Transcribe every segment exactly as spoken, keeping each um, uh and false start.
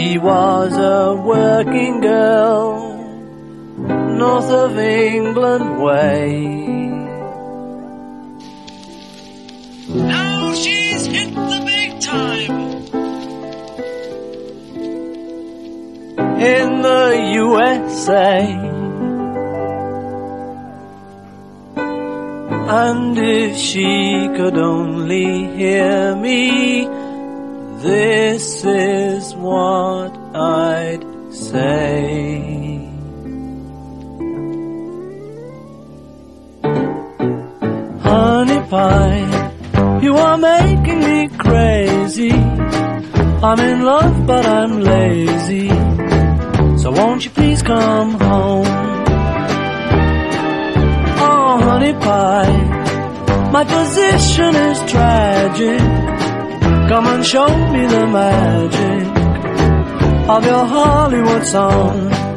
She was a working girl, north of England way. Now she's hit the big time. In the U S A. And if she could only hear me, this is what I'd say. Honey pie, you are making me crazy. I'm in love but I'm lazy, so won't you please come home? Oh, honey pie, my position is tragic. Come and show me the magic of your Hollywood song.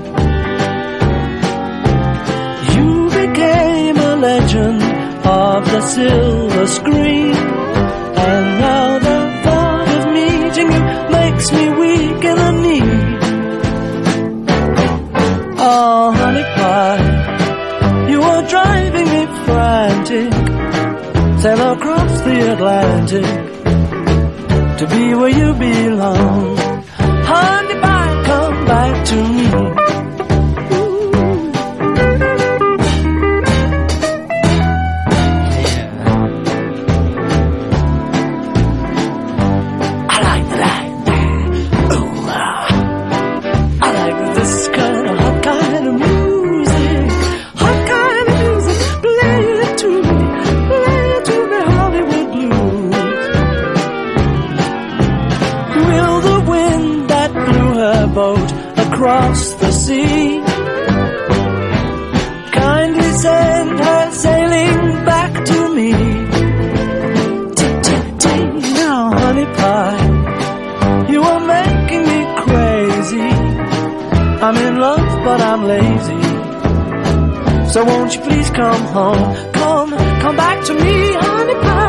You became a legend of the silver screen, and now the thought of meeting you makes me weak in the knee. Oh, honey pie, you are driving me frantic. Sail across the Atlantic to be where you belong. Honey pie, come back to me. Across the sea, kindly send her sailing back to me. Tick-tick-tick, now honey pie, you are making me crazy. I'm in love but I'm lazy, so won't you please come home? Come, come back to me, honey pie.